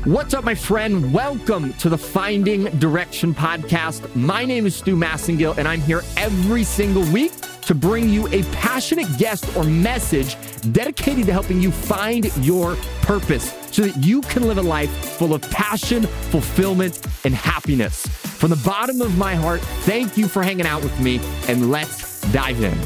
What's up, my friend? Welcome to the Finding Direction podcast. My name is Stu Massengill, and I'm here every single week to bring you a passionate guest or message dedicated to helping you find your purpose so that you can live a life full of passion, fulfillment, and happiness. From the bottom of my heart, thank you for hanging out with me, and let's dive in.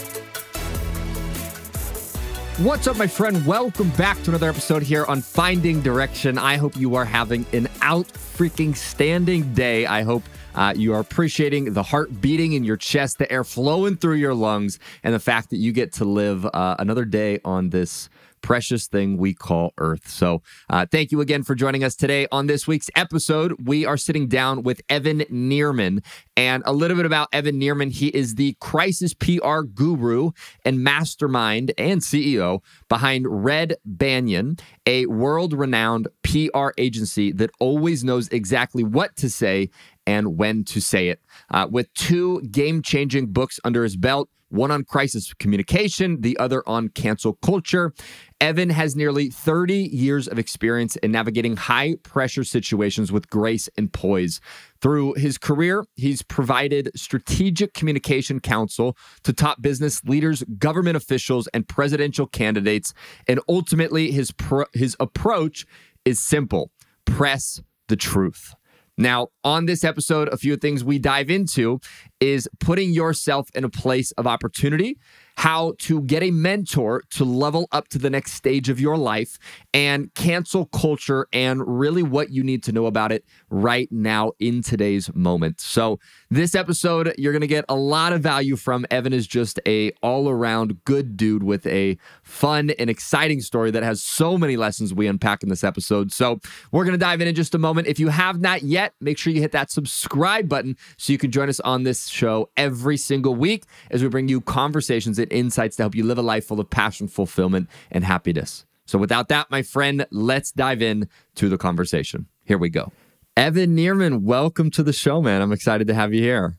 What's up, my friend? Welcome back to another episode here on Finding Direction. I hope you are having an out-freaking-standing day. I hope you are appreciating the heart beating in your chest, the air flowing through your lungs, and the fact that you get to live another day on this precious thing we call Earth. So thank you again for joining us today. On this week's episode, we are sitting down with Evan Nierman. And a little bit about Evan Nierman. He is the crisis PR guru and mastermind and CEO behind Red Banyan, a world-renowned PR agency that always knows exactly what to say and when to say it. With 2 game-changing books under his belt, one on crisis communication, the other on cancel culture, Evan has nearly 30 years of experience in navigating high-pressure situations with grace and poise. Through his career, he's provided strategic communication counsel to top business leaders, government officials, and presidential candidates. And ultimately, his approach is simple: press the truth. Now, on this episode, a few things we dive into is putting yourself in a place of opportunity, how to get a mentor to level up to the next stage of your life, and cancel culture, and really what you need to know about it right now in today's moment. So this episode, you're going to get a lot of value from. Evan is just a all-around good dude with a fun and exciting story that has so many lessons we unpack in this episode. So we're going to dive in just a moment. If you have not yet, make sure you hit that subscribe button so you can join us on this show every single week as we bring you conversations and insights to help you live a life full of passion, fulfillment, and happiness. So without that, my friend, let's dive in to the conversation. Here we go. Evan Nierman, welcome to the show, man. I'm excited to have you here.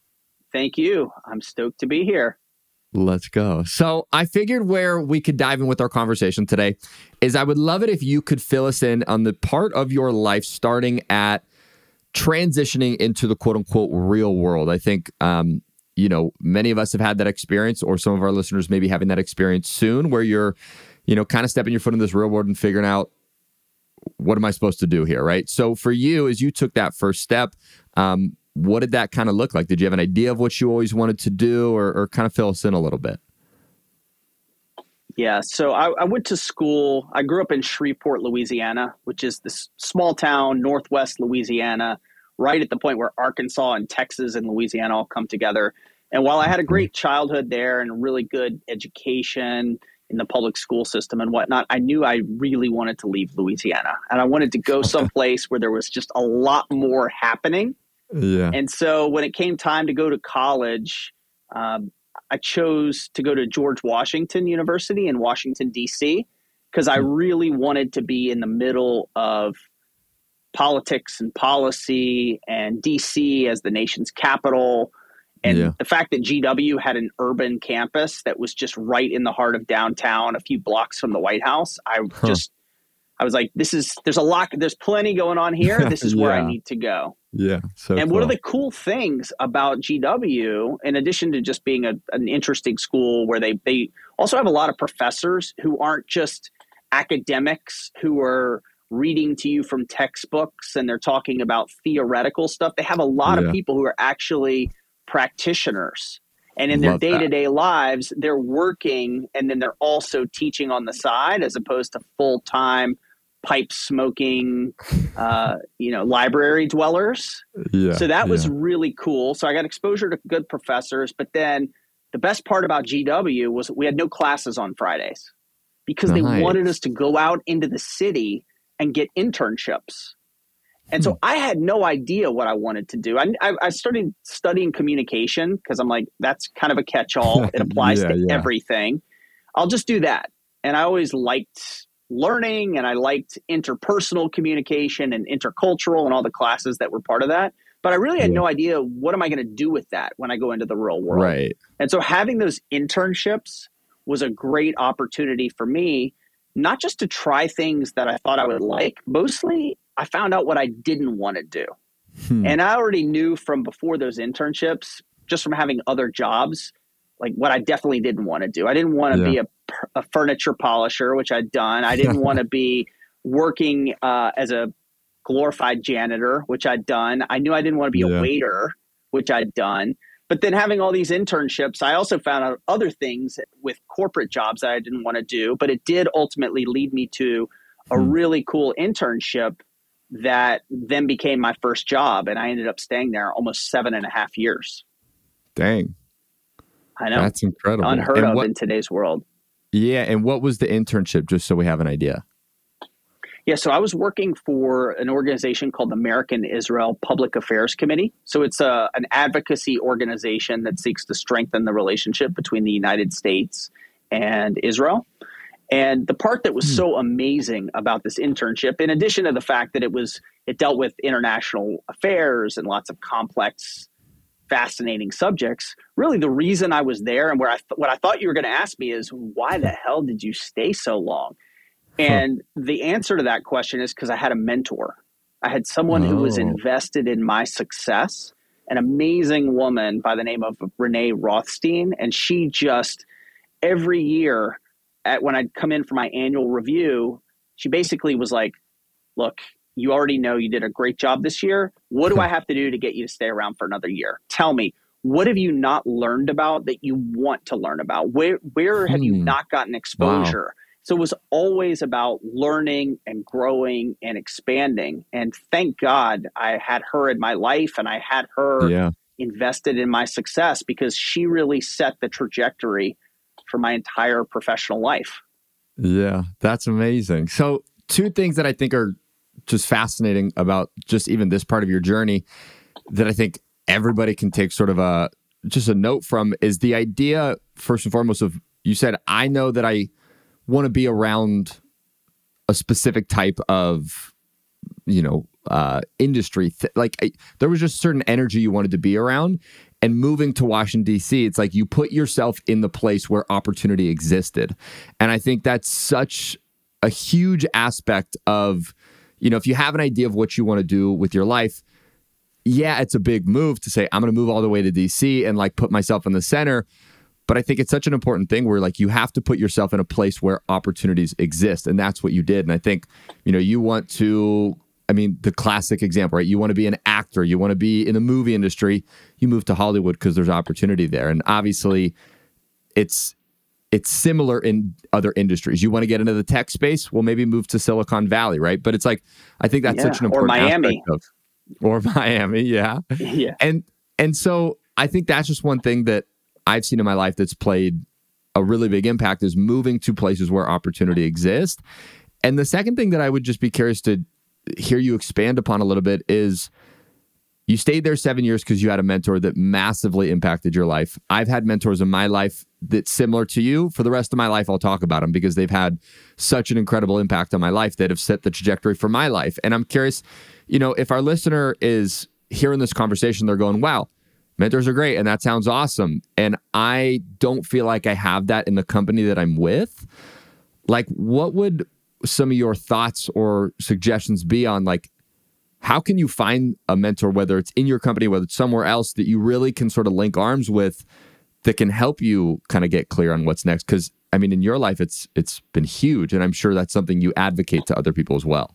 Thank you. I'm stoked to be here. Let's go. So I figured where we could dive in with our conversation today is I would love it if you could fill us in on the part of your life starting at transitioning into the quote unquote real world. I think, many of us have had that experience, or some of our listeners may be having that experience soon, where you're, kind of stepping your foot in this real world and figuring out, what am I supposed to do here, right? So for you, as you took that first step, what did that kind of look like? Did you have an idea of what you always wanted to do, or kind of fill us in a little bit? Yeah, so I went to school. I grew up in Shreveport, Louisiana, which is this small town, northwest Louisiana, right at the point where Arkansas and Texas and Louisiana all come together. And while I had a great childhood there and a really good education in the public school system and whatnot, I knew I really wanted to leave Louisiana. And I wanted to go someplace where there was just a lot more happening. Yeah. And so when it came time to go to college, I chose to go to George Washington University in Washington, D.C., because I really wanted to be in the middle of politics and policy, and D.C. as the nation's capital. And the fact that GW had an urban campus that was just right in the heart of downtown, a few blocks from the White House, I was like, there's plenty going on here. This is where I need to go. Yeah. And one of the cool things about GW, in addition to just being an interesting school where they also have a lot of professors who aren't just academics who are reading to you from textbooks and they're talking about theoretical stuff. They have a lot of people who are actually practitioners. And in their day-to-day lives, they're working, and then they're also teaching on the side as opposed to full-time pipe smoking, library dwellers. Yeah, so that was really cool. So I got exposure to good professors. But then the best part about GW was we had no classes on Fridays because they wanted us to go out into the city and get internships. And so I had no idea what I wanted to do. I started studying communication because I'm like, that's kind of a catch-all. It applies to everything. I'll just do that. And I always liked learning, and I liked interpersonal communication and intercultural and all the classes that were part of that. But I really had no idea, what am I going to do with that when I go into the real world? Right. And so having those internships was a great opportunity for me, not just to try things that I thought I would like. Mostly, I found out what I didn't want to do. And I already knew from before those internships, just from having other jobs, like what I definitely didn't want to do. I didn't want to be a furniture polisher, which I'd done. I didn't want to be working as a glorified janitor, which I'd done. I knew I didn't want to be a waiter, which I'd done. But then having all these internships, I also found out other things with corporate jobs that I didn't want to do. But it did ultimately lead me to a really cool internship that then became my first job. And I ended up staying there almost 7.5 years. Dang. I know. That's incredible. Unheard of in today's world. Yeah. And what was the internship, just so we have an idea? Yeah, so I was working for an organization called the American Israel Public Affairs Committee. So it's an advocacy organization that seeks to strengthen the relationship between the United States and Israel. And the part that was so amazing about this internship, in addition to the fact that it dealt with international affairs and lots of complex, fascinating subjects, really the reason I was there and what I thought you were going to ask me is, why the hell did you stay so long? And the answer to that question is because I had a mentor. I had someone who was invested in my success, an amazing woman by the name of Renee Rothstein. And she just, every year when I'd come in for my annual review, she basically was like, look, you already know you did a great job this year. What do I have to do to get you to stay around for another year? Tell me, what have you not learned about that you want to learn about? Where have you not gotten exposure? Wow. So it was always about learning and growing and expanding. And thank God I had her in my life and I had her invested in my success, because she really set the trajectory for my entire professional life. Yeah, that's amazing. So 2 things that I think are just fascinating about just even this part of your journey that I think everybody can take sort of just a note from is the idea, first and foremost, of, you said, I know that I want to be around a specific type of, industry. There was just a certain energy you wanted to be around. And moving to Washington, D.C., it's like you put yourself in the place where opportunity existed. And I think that's such a huge aspect of, if you have an idea of what you want to do with your life, it's a big move to say, I'm going to move all the way to D.C. and put myself in the center. But I think it's such an important thing where you have to put yourself in a place where opportunities exist. And that's what you did. And I think, you want to, the classic example, right? You want to be an actor. You want to be in the movie industry. You move to Hollywood because there's opportunity there. And obviously it's similar in other industries. You want to get into the tech space? Well, maybe move to Silicon Valley, right? But it's I think that's such an important Miami. Or Miami. Yeah. Yeah. And so I think that's just one thing that I've seen in my life that's played a really big impact, is moving to places where opportunity exists. And the second thing that I would just be curious to hear you expand upon a little bit is, you stayed there 7 years because you had a mentor that massively impacted your life. I've had mentors in my life that's similar to you. For the rest of my life, I'll talk about them because they've had such an incredible impact on my life that have set the trajectory for my life. And I'm curious, if our listener is hearing this conversation, they're going, wow, mentors are great, and that sounds awesome, and I don't feel like I have that in the company that I'm with. What would some of your thoughts or suggestions be on, how can you find a mentor, whether it's in your company, whether it's somewhere else, that you really can sort of link arms with, that can help you kind of get clear on what's next? Because, in your life, it's been huge, and I'm sure that's something you advocate to other people as well.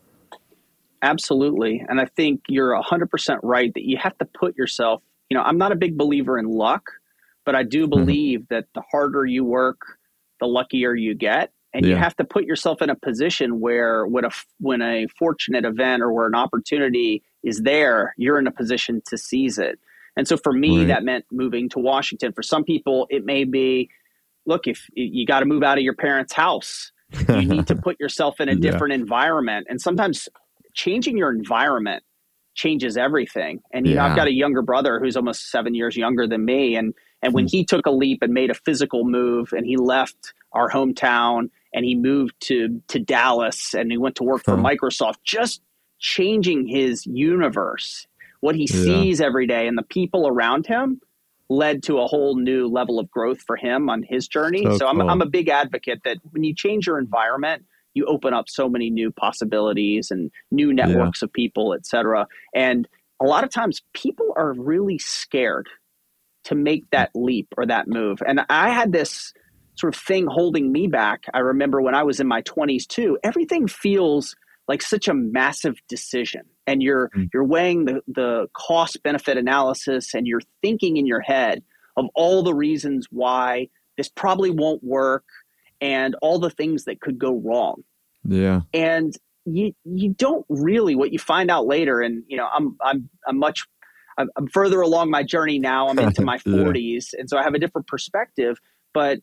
Absolutely. And I think you're 100% right that you have to put yourself, I'm not a big believer in luck, but I do believe that the harder you work, the luckier you get. And you have to put yourself in a position where when a fortunate event or where an opportunity is there, you're in a position to seize it. And so for me, that meant moving to Washington. For some people, it may be, look, if you got to move out of your parents' house, you need to put yourself in a different environment. And sometimes changing your environment changes everything. And, I've got a younger brother who's almost 7 years younger than me. And when he took a leap and made a physical move, and he left our hometown and he moved to Dallas, and he went to work for Microsoft, just changing his universe, what he sees every day and the people around him led to a whole new level of growth for him on his journey. So cool. I'm a big advocate that when you change your environment, you open up so many new possibilities and new networks of people, et cetera. And a lot of times people are really scared to make that leap or that move. And I had this sort of thing holding me back. I remember when I was in my 20s too, everything feels like such a massive decision, and you're weighing the cost benefit analysis, and you're thinking in your head of all the reasons why this probably won't work and all the things that could go wrong. Yeah. And you don't really, what you find out later, and I'm further along my journey now. I'm into my 40s, and so I have a different perspective. But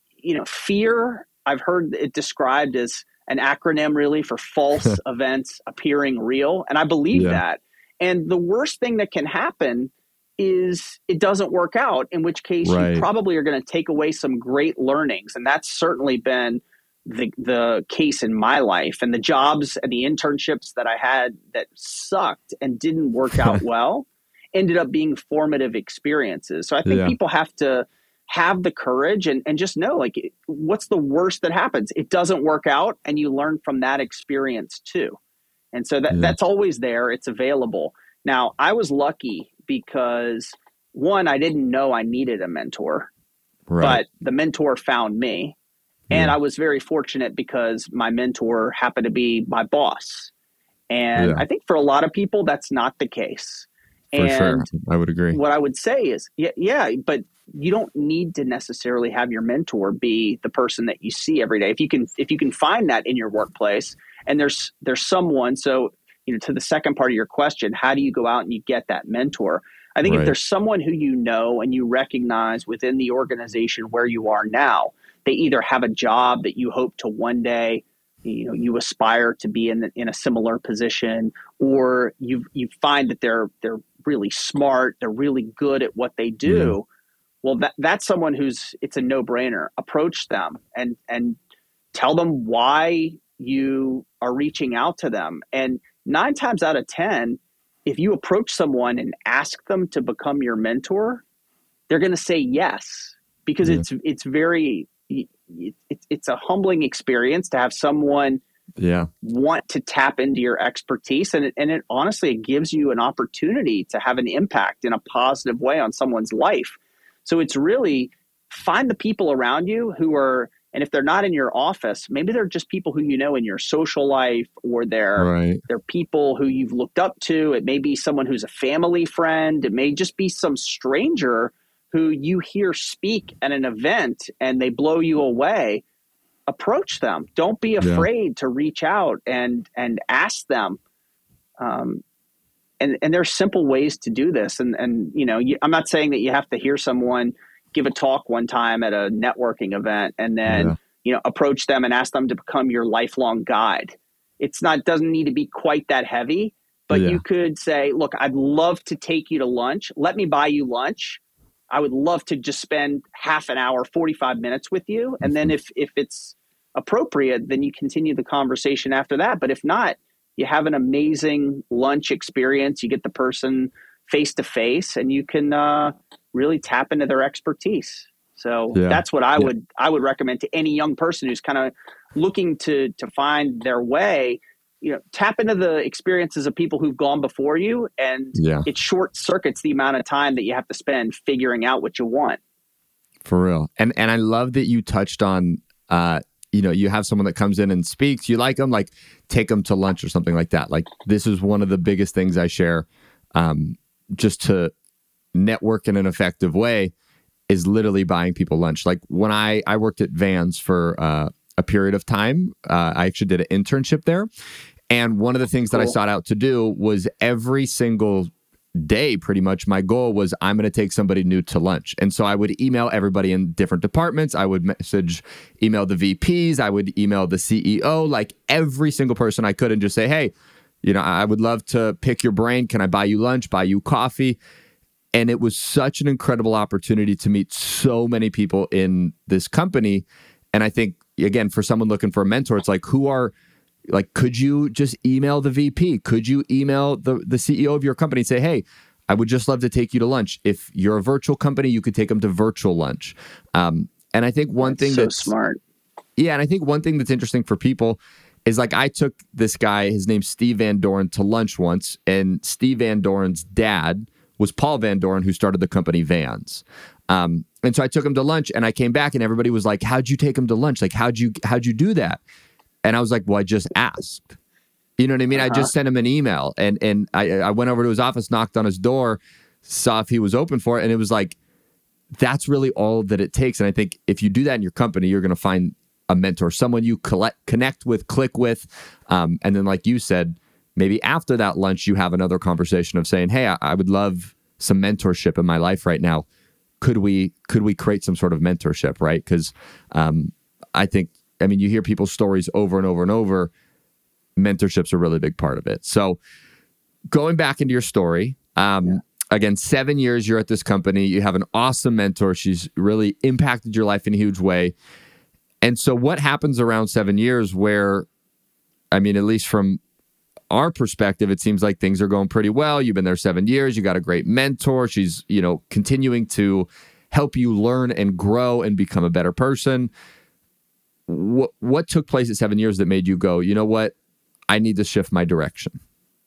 fear, I've heard it described as an acronym really for false events appearing real. And I believe that. And the worst thing that can happen is it doesn't work out, in which case you probably are going to take away some great learnings. And that's certainly been the case in my life. And the jobs and the internships that I had that sucked and didn't work out well ended up being formative experiences. So I think people have to have the courage and just know, like, what's the worst that happens? It doesn't work out, and you learn from that experience too. And so that's always there. It's available. Now, I was lucky because, one, I didn't know I needed a mentor, but the mentor found me. And I was very fortunate because my mentor happened to be my boss. And I think for a lot of people, that's not the case. For sure. I would agree. What I would say is, but you don't need to necessarily have your mentor be the person that you see every day. If you can find that in your workplace, and there's someone, so, to the second part of your question, how do you go out and you get that mentor? I think if there's someone who you know and you recognize within the organization where you are now, they either have a job that you hope to one day, you aspire to be in a similar position, or you find that they're really smart, they're really good at what they do. Well, that's someone it's a no-brainer. Approach them and tell them why you are reaching out to them. And 9 times out of 10, if you approach someone and ask them to become your mentor, they're going to say yes, because it's a humbling experience to have someone want to tap into your expertise. And it honestly, it gives you an opportunity to have an impact in a positive way on someone's life. So it's really find the people around you who are, and if they're not in your office, maybe they're just people who you know in your social life, or they're people who you've looked up to. It may be someone who's a family friend. It may just be some stranger who you hear speak at an event and they blow you away. Approach them. Don't be afraid to reach out and ask them. And there's simple ways to do this. And I'm not saying that you have to hear someone give a talk one time at a networking event and then, approach them and ask them to become your lifelong guide. Doesn't need to be quite that heavy, but you could say, look, I'd love to take you to lunch. Let me buy you lunch. I would love to just spend half an hour, 45 minutes with you. And then if it's appropriate, then you continue the conversation after that. But if not, you have an amazing lunch experience. You get the person face to face, and you can really tap into their expertise. So that's what I would recommend to any young person who's kind of looking to find their way. Tap into the experiences of people who've gone before you, and it short circuits the amount of time that you have to spend figuring out what you want. For real. And I love that you touched on, you have someone that comes in and speaks, you like them, like take them to lunch or something like that. Like, this is one of the biggest things I share, just to network in an effective way, is literally buying people lunch. Like when I worked at Vans for a period of time, I actually did an internship there. And one of the things that I sought out to do was every single day, pretty much, my goal was I'm going to take somebody new to lunch. And so I would email everybody in different departments. I would email the VPs. I would email the CEO, like every single person I could, and just say, hey, I would love to pick your brain. Can I buy you lunch, buy you coffee? And it was such an incredible opportunity to meet so many people in this company. And I think, again, for someone looking for a mentor, it's like, could you just email the VP? Could you email the CEO of your company and say, hey, I would just love to take you to lunch. If you're a virtual company, you could take them to virtual lunch. And I think one thing so that's smart. Yeah, and I think one thing that's interesting for people is like I took this guy, his name's Steve Van Doren, to lunch once, and Steve Van Doren's dad was Paul Van Doren, who started the company Vans. And so I took him to lunch, and I came back, and everybody was like, "How'd you take him to lunch? Like, how'd you do that?" And I was like, "Well, I just asked." You know what I mean? I just sent him an email, and I went over to his office, knocked on his door, saw if he was open for it, and it was like, that's really all that it takes. And I think if you do that in your company, you're going to find a mentor, someone you connect with, click with. And then, like you said, maybe after that lunch, you have another conversation of saying, hey, I would love some mentorship in my life right now. Could we create some sort of mentorship, right? Because I mean, you hear people's stories over and over and over. Mentorship's a really big part of it. So going back into your story, again, 7 years you're at this company. You have an awesome mentor. She's really impacted your life in a huge way. And so what happens around 7 years where, I mean, at least from our perspective, it seems like things are going pretty well. You've been there 7 years. You got a great mentor. She's, continuing to help you learn and grow and become a better person. What took place at 7 years that made you go, you know what? I need to shift my direction.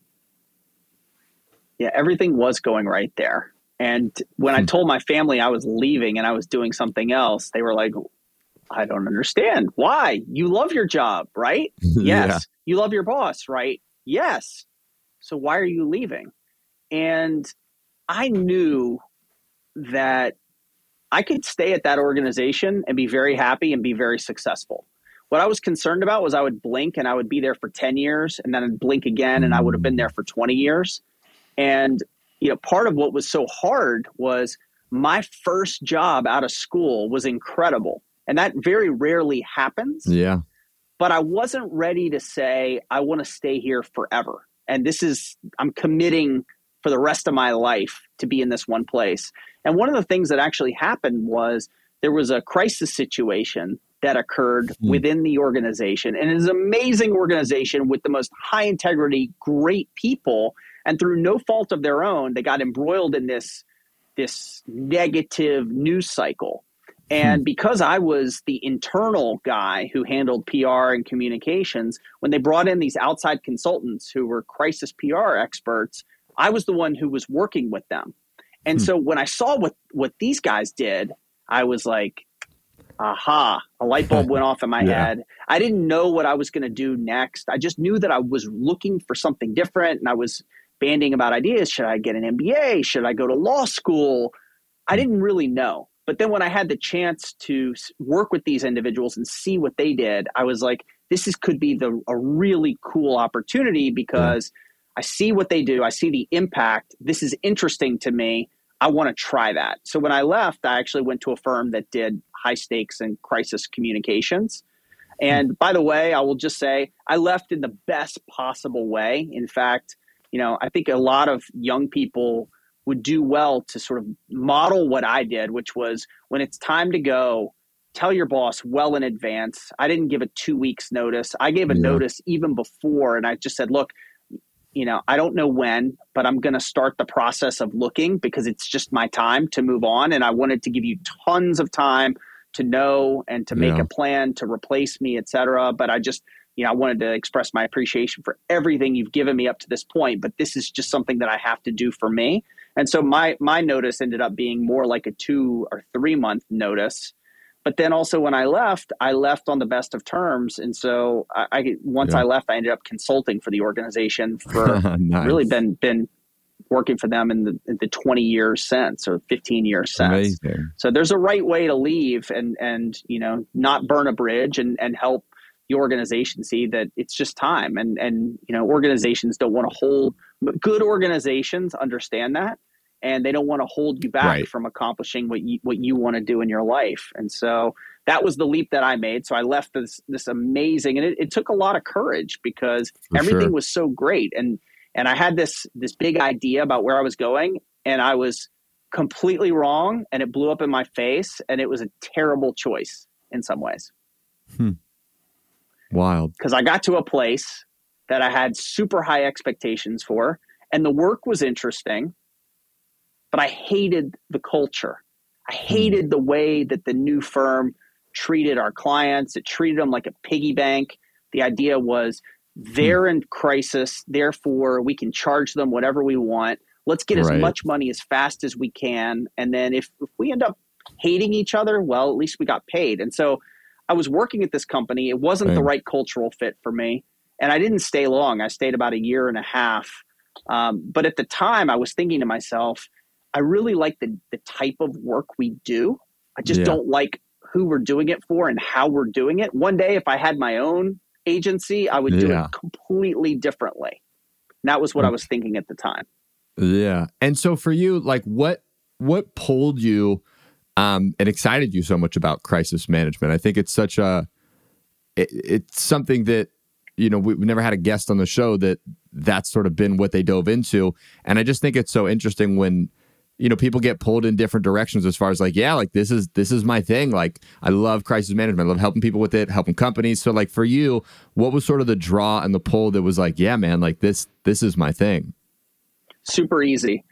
Yeah, everything was going right there. And when I told my family I was leaving and I was doing something else, they were like, I don't understand. Why? You love your job, right? Yes. Yeah. You love your boss, right? Yes. So why are you leaving? And I knew that I could stay at that organization and be very happy and be very successful. What I was concerned about was I would blink and I would be there for 10 years and then I'd blink again and I would have been there for 20 years. And, part of what was so hard was my first job out of school was incredible. And that very rarely happens. Yeah. But I wasn't ready to say, I want to stay here forever. And I'm committing for the rest of my life to be in this one place. And one of the things that actually happened was there was a crisis situation that occurred within the organization. And it is an amazing organization with the most high integrity, great people. And through no fault of their own, they got embroiled in this negative news cycle. And because I was the internal guy who handled PR and communications, when they brought in these outside consultants who were crisis PR experts, I was the one who was working with them. And so when I saw what these guys did, I was like, aha, a light bulb went off in my head. I didn't know what I was going to do next. I just knew that I was looking for something different, and I was banding about ideas. Should I get an MBA? Should I go to law school? I didn't really know. But then when I had the chance to work with these individuals and see what they did, I was like, could be a really cool opportunity because I see what they do. I see the impact. This is interesting to me. I want to try that. So when I left, I actually went to a firm that did high stakes and crisis communications. And by the way, I will just say I left in the best possible way. In fact, I think a lot of young people would do well to sort of model what I did, which was when it's time to go, tell your boss well in advance. I didn't give a 2 weeks notice. I gave a notice even before. And I just said, look, I don't know when, but I'm going to start the process of looking because it's just my time to move on. And I wanted to give you tons of time to know and to make a plan to replace me, et cetera. But I just, I wanted to express my appreciation for everything you've given me up to this point. But this is just something that I have to do for me. And so my notice ended up being more like a 2 or 3 month notice. But then also when I left on the best of terms. And so once I left, I ended up consulting for the organization for Nice. really been working for them in the 20 years since, or 15 years since. Amazing. So there's a right way to leave and not burn a bridge and help the organization see that it's just time. And organizations don't want to hold, good organizations understand that. And they don't want to hold you back from accomplishing what you want to do in your life. And so that was the leap that I made. So I left this amazing, and it took a lot of courage because everything was so great. And I had this big idea about where I was going, and I was completely wrong, and it blew up in my face, and it was a terrible choice in some ways. Wild. Because I got to a place that I had super high expectations for, and the work was interesting. but I hated the culture. I hated the way that the new firm treated our clients. It treated them like a piggy bank. The idea was they're in crisis, therefore we can charge them whatever we want. Let's get as much money as fast as we can. And then if we end up hating each other, well, at least we got paid. And so I was working at this company. It wasn't the right cultural fit for me. And I didn't stay long. I stayed about 1.5 years. But at the time, I was thinking to myself, I really like the type of work we do. I just don't like who we're doing it for and how we're doing it. One day, if I had my own agency, I would do it completely differently. And that was what I was thinking at the time. Yeah. And so for you, like what pulled you and excited you so much about crisis management? I think it's such it's something that, you know, we've never had a guest on the show that's sort of been what they dove into. And I just think it's so interesting when, you know, people get pulled in different directions as far as like, yeah, like this is my thing. Like I love crisis management. I love helping people with it, helping companies. So like for you, what was sort of the draw and the pull that was like, yeah, man, like this is my thing? Super easy.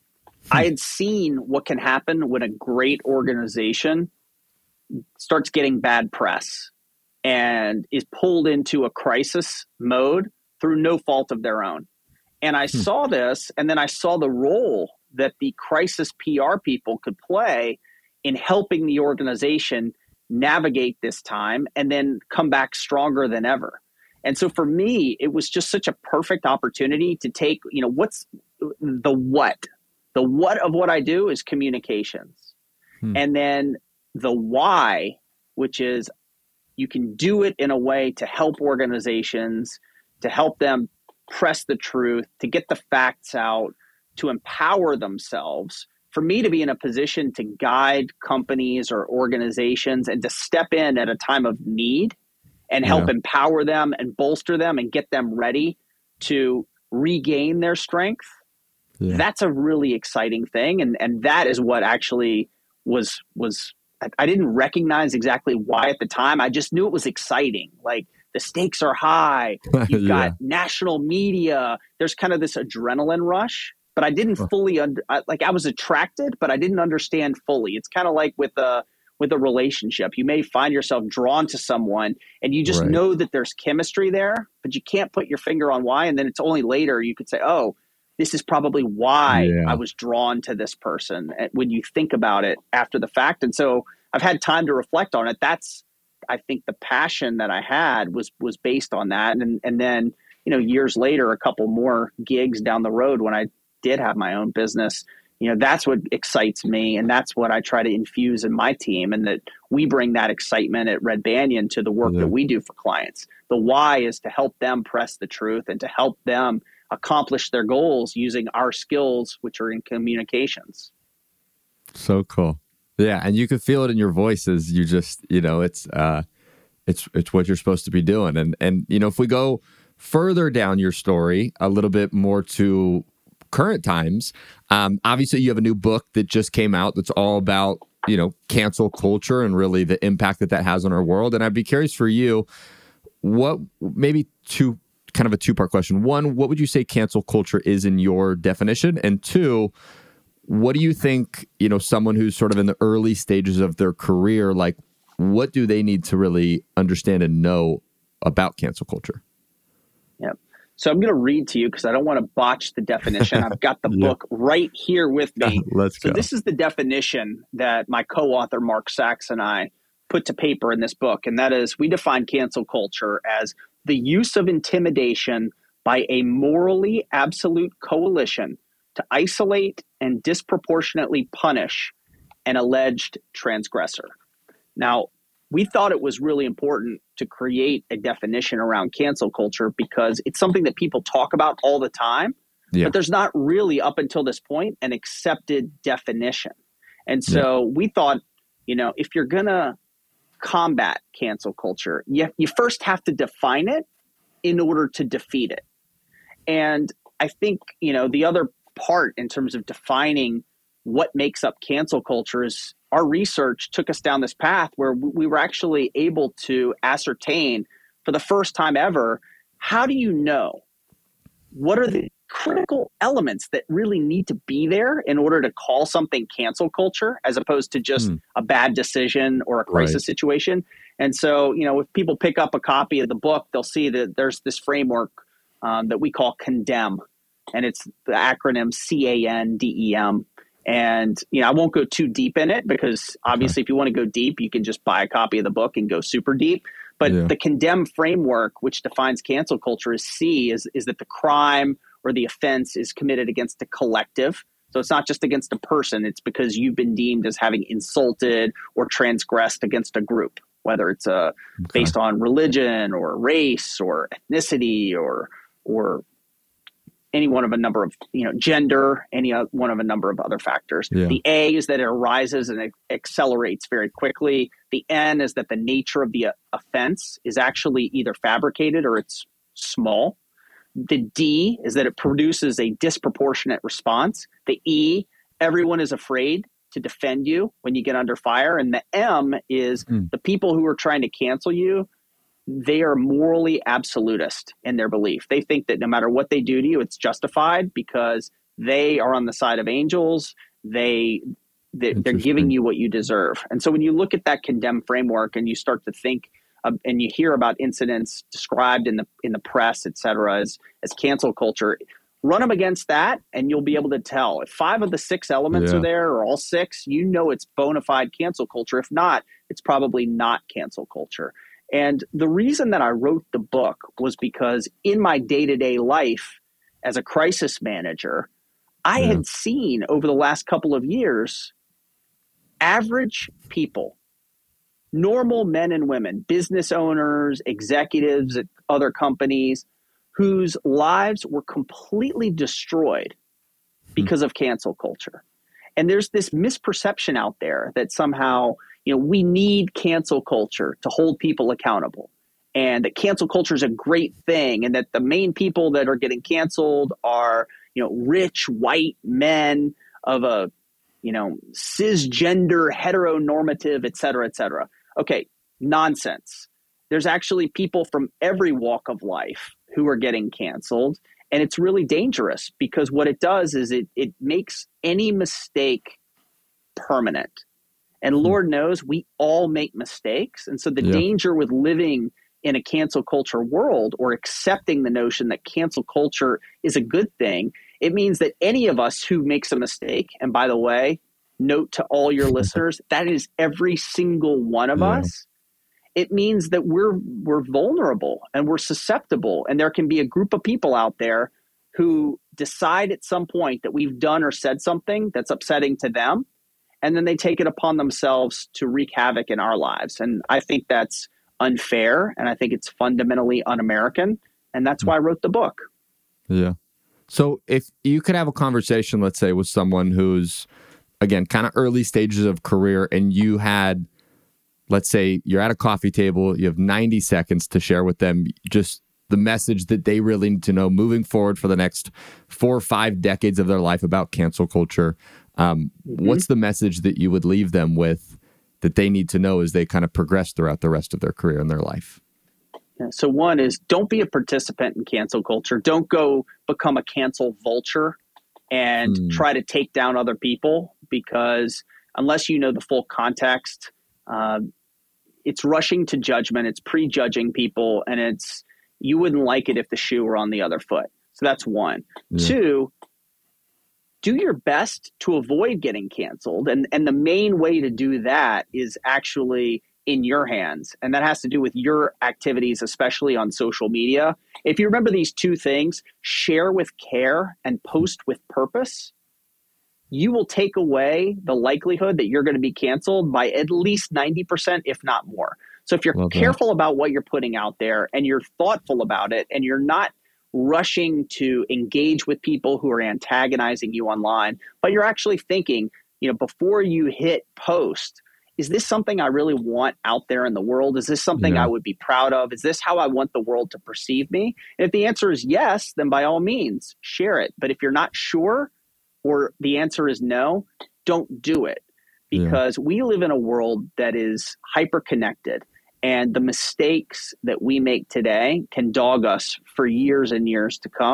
I had seen what can happen when a great organization starts getting bad press and is pulled into a crisis mode through no fault of their own. And I saw this, and then I saw the role that the crisis PR people could play in helping the organization navigate this time and then come back stronger than ever. And so for me, it was just such a perfect opportunity to take, you know, what's the what? The what of what I do is communications. And then the why, which is you can do it in a way to help organizations, to help them press the truth, to get the facts out, to empower themselves. For me to be in a position to guide companies or organizations and to step in at a time of need and help empower them and bolster them and get them ready to regain their strength. That's a really exciting thing. And that is what actually was I didn't recognize exactly why at the time. I just knew it was exciting. Like the stakes are high. You've got national media. There's kind of this adrenaline rush, but I didn't fully I was attracted, but I didn't understand fully. It's kind of like with a relationship. You may find yourself drawn to someone and you just know that there's chemistry there, but you can't put your finger on why. And then it's only later you could say, oh, this is probably why I was drawn to this person when you think about it after the fact. And so I've had time to reflect on it. That's, I think the passion that I had was based on that. And then, you know, years later, a couple more gigs down the road when I did have my own business, you know, that's what excites me. And that's what I try to infuse in my team, and that we bring that excitement at Red Banyan to the work that we do for clients. The why is to help them press the truth and to help them accomplish their goals using our skills, which are in communications. So cool. Yeah. And you can feel it in your voice as you just, you know, it's what you're supposed to be doing. And, you know, if we go further down your story, a little bit more to current times, obviously you have a new book that just came out that's all about, you know, cancel culture and really the impact that has on our world. And I'd be curious for you, what maybe kind of a two-part question. One, what would you say cancel culture is in your definition? And two, what do you think, you know, someone who's sort of in the early stages of their career, like what do they need to really understand and know about cancel culture? Yep. So I'm going to read to you because I don't want to botch the definition. I've got the book right here with me. Let's go. So this is the definition that my co-author, Mark Sachs, and I put to paper in this book. And that is, we define cancel culture as the use of intimidation by a morally absolute coalition to isolate and disproportionately punish an alleged transgressor. Now, we thought it was really important to create a definition around cancel culture because it's something that people talk about all the time, but there's not really, up until this point, an accepted definition. And so we thought, you know, if you're going to combat cancel culture, you first have to define it in order to defeat it. And I think, you know, the other part in terms of defining what makes up cancel culture is our research took us down this path where we were actually able to ascertain for the first time ever, how do you know what are the critical elements that really need to be there in order to call something cancel culture, as opposed to just a bad decision or a crisis situation. And so, if people pick up a copy of the book, they'll see that there's this framework that we call CONDEM, and it's the acronym CANDEM. And, I won't go too deep in it, because obviously if you want to go deep, you can just buy a copy of the book and go super deep. But the CONDEM framework, which defines cancel culture, is that the crime or the offense is committed against a collective. So it's not just against a person. It's because you've been deemed as having insulted or transgressed against a group, whether it's based on religion or race or ethnicity or any one of a number of, gender, any one of a number of other factors. Yeah. The A is that it arises and it accelerates very quickly. The N is that the nature of the offense is actually either fabricated or it's small. The D is that it produces a disproportionate response. The E, everyone is afraid to defend you when you get under fire. And the M is the people who are trying to cancel you, they are morally absolutist in their belief. They think that no matter what they do to you, it's justified because they are on the side of angels. They're giving you what you deserve. And so when you look at that CONDEM framework and you start to think and you hear about incidents described in the press, et cetera, as cancel culture, run them against that and you'll be able to tell. If 5 of the 6 elements are there, or all 6, it's bona fide cancel culture. If not, it's probably not cancel culture. And the reason that I wrote the book was because in my day-to-day life as a crisis manager, I had seen over the last couple of years, average people, normal men and women, business owners, executives at other companies, whose lives were completely destroyed because of cancel culture. And there's this misperception out there that somehow, we need cancel culture to hold people accountable, and that cancel culture is a great thing, and that the main people that are getting canceled are, rich white men of a, cisgender, heteronormative, et cetera, et cetera. Okay, nonsense. There's actually people from every walk of life who are getting canceled. And it's really dangerous because what it does is it makes any mistake permanent. And Lord knows we all make mistakes. And so the danger with living in a cancel culture world, or accepting the notion that cancel culture is a good thing, it means that any of us who makes a mistake, and by the way, note to all your listeners, that is every single one of us. It means that we're vulnerable and we're susceptible. And there can be a group of people out there who decide at some point that we've done or said something that's upsetting to them. And then they take it upon themselves to wreak havoc in our lives. And I think that's unfair. And I think it's fundamentally un-American. And that's why I wrote the book. Yeah. So if you could have a conversation, let's say, with someone who's, again, kind of early stages of career, and you had, let's say you're at a coffee table, you have 90 seconds to share with them just the message that they really need to know moving forward for the next 4 or 5 decades of their life about cancel culture. What's the message that you would leave them with that they need to know as they kind of progress throughout the rest of their career and their life? So one is, don't be a participant in cancel culture. Don't go become a cancel vulture and try to take down other people, because unless you know the full context, it's rushing to judgment. It's prejudging people, and you wouldn't like it if the shoe were on the other foot. So that's one. Yeah. 2, do your best to avoid getting canceled. And the main way to do that is actually in your hands. And that has to do with your activities, especially on social media. If you remember these 2 things, share with care and post with purpose, you will take away the likelihood that you're going to be canceled by at least 90%, if not more. So if you're careful about what you're putting out there and you're thoughtful about it, and you're not rushing to engage with people who are antagonizing you online, but you're actually thinking, before you hit post, is this something I really want out there in the world? Is this something I would be proud of? Is this how I want the world to perceive me? And if the answer is yes, then by all means, share it. But if you're not sure, or the answer is no, don't do it, because we live in a world that is hyper-connected, and the mistakes that we make today can dog us for years and years to come.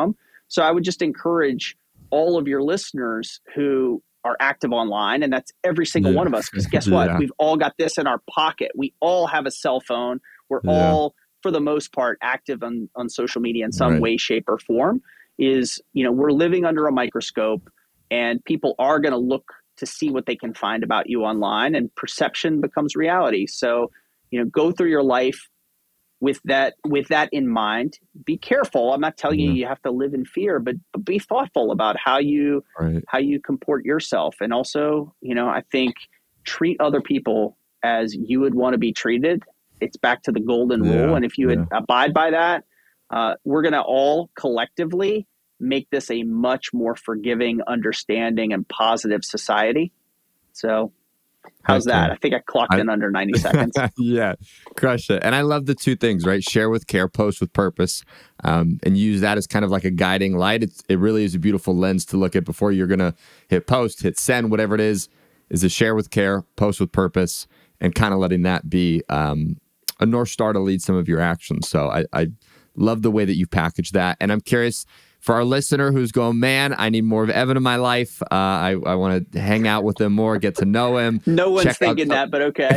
So I would just encourage all of your listeners who are active online, and that's every single one of us, because guess what? We've all got this in our pocket. We all have a cell phone. We're all, for the most part, active on social media in some way, shape, or form. We're living under a microscope, and people are going to look to see what they can find about you online, and perception becomes reality. So, go through your life with that in mind. Be careful. I'm not telling you have to live in fear, but be thoughtful about how you comport yourself. And also, I think treat other people as you would want to be treated. It's back to the golden rule. And if you abide by that, we're going to all collectively make this a much more forgiving, understanding, and positive society. So how's that? I think I clocked in under 90 seconds. Yeah, crush it. And I love the two things, right? Share with care, post with purpose, and use that as kind of like a guiding light. It really is a beautiful lens to look at before you're going to hit post, hit send, whatever it is to share with care, post with purpose, and kind of letting that be a North Star to lead some of your actions. So I love the way that you package that. And I'm curious, for our listener who's going, man, I need more of Evan in my life. I want to hang out with him more, get to know him. No one's thinking that, but okay.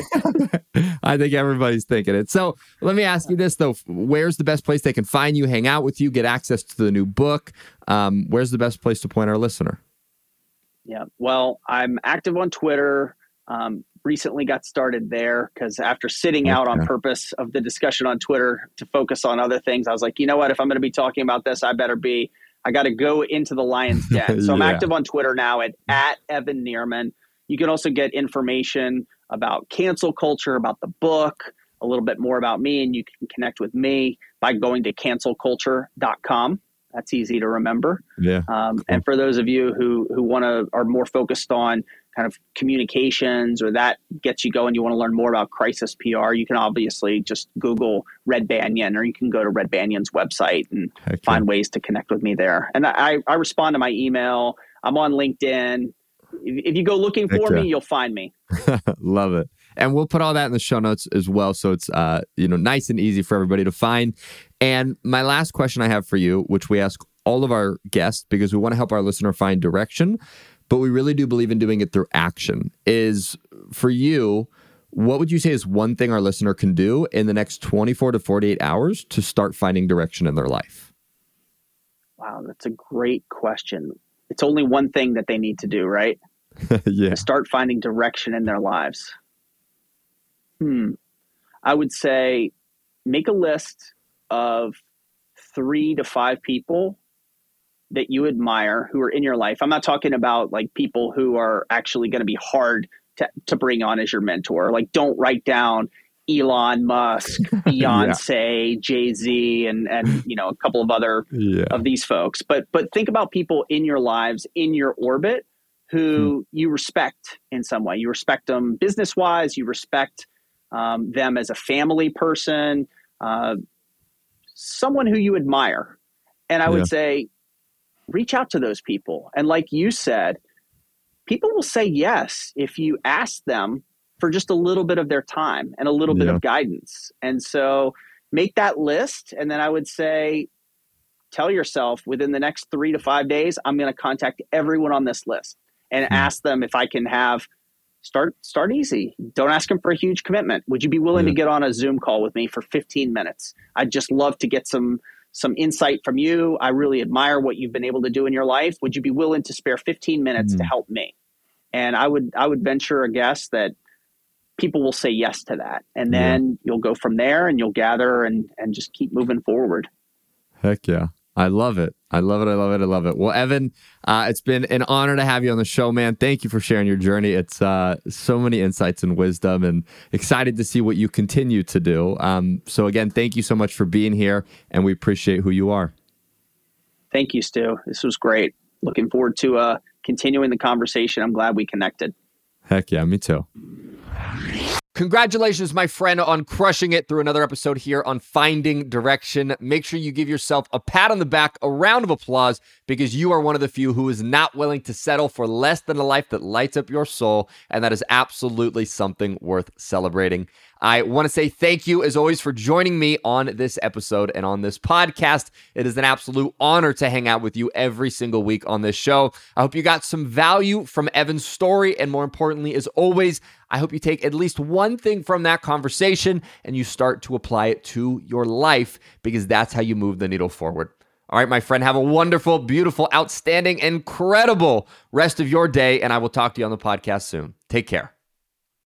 I think everybody's thinking it. So let me ask you this, though. Where's the best place they can find you, hang out with you, get access to the new book? Where's the best place to point our listener? Yeah, well, I'm active on Twitter. Recently got started there because after sitting out on purpose of the discussion on Twitter to focus on other things, I was like, you know what, if I'm going to be talking about this, I got to go into the lion's den. So I'm active on Twitter now at Evan Nierman. You can also get information about cancel culture, about the book, a little bit more about me, and you can connect with me by going to cancelculture.com. That's easy to remember. Yeah. Cool. And for those of you who are more focused on kind of communications, or that gets you going, you want to learn more about crisis PR, you can obviously just Google Red Banyan, or you can go to Red Banyan's website and find ways to connect with me there. And I respond to my email. I'm on LinkedIn. If you go looking for me, you'll find me. Love it. And we'll put all that in the show notes as well, so it's nice and easy for everybody to find. And my last question I have for you, which we ask all of our guests because we want to help our listener find direction, but we really do believe in doing it through action, is for you, what would you say is one thing our listener can do in the next 24 to 48 hours to start finding direction in their life? Wow, that's a great question. It's only one thing that they need to do, right? Yeah. To start finding direction in their lives. I would say make a list of 3 to 5 people that you admire who are in your life. I'm not talking about like people who are actually going to be hard to bring on as your mentor. Like, don't write down Elon Musk, Beyonce, Jay-Z, and a couple of other of these folks. But think about people in your lives, in your orbit, who you respect in some way. You respect them business-wise. You respect them as a family person, someone who you admire. And I would say, reach out to those people. And like you said, people will say yes if you ask them for just a little bit of their time and a little bit of guidance. And so make that list. And then I would say, tell yourself within the next 3 to 5 days, I'm going to contact everyone on this list and ask them if I can start easy. Don't ask them for a huge commitment. Would you be willing to get on a Zoom call with me for 15 minutes? I'd just love to get some insight from you. I really admire what you've been able to do in your life. Would you be willing to spare 15 minutes to help me? And I would venture a guess that people will say yes to that. And then you'll go from there and you'll gather and just keep moving forward. Heck yeah. I love it. I love it. I love it. I love it. Well, Evan, it's been an honor to have you on the show, man. Thank you for sharing your journey. It's so many insights and wisdom, and excited to see what you continue to do. So again, thank you so much for being here, and we appreciate who you are. Thank you, Stu. This was great. Looking forward to continuing the conversation. I'm glad we connected. Heck yeah, me too. Congratulations, my friend, on crushing it through another episode here on Finding Direction. Make sure you give yourself a pat on the back, a round of applause, because you are one of the few who is not willing to settle for less than a life that lights up your soul, and that is absolutely something worth celebrating. I want to say thank you, as always, for joining me on this episode and on this podcast. It is an absolute honor to hang out with you every single week on this show. I hope you got some value from Evan's story, and more importantly, as always, I hope you take at least one thing from that conversation and you start to apply it to your life, because that's how you move the needle forward. All right, my friend, have a wonderful, beautiful, outstanding, incredible rest of your day, and I will talk to you on the podcast soon. Take care.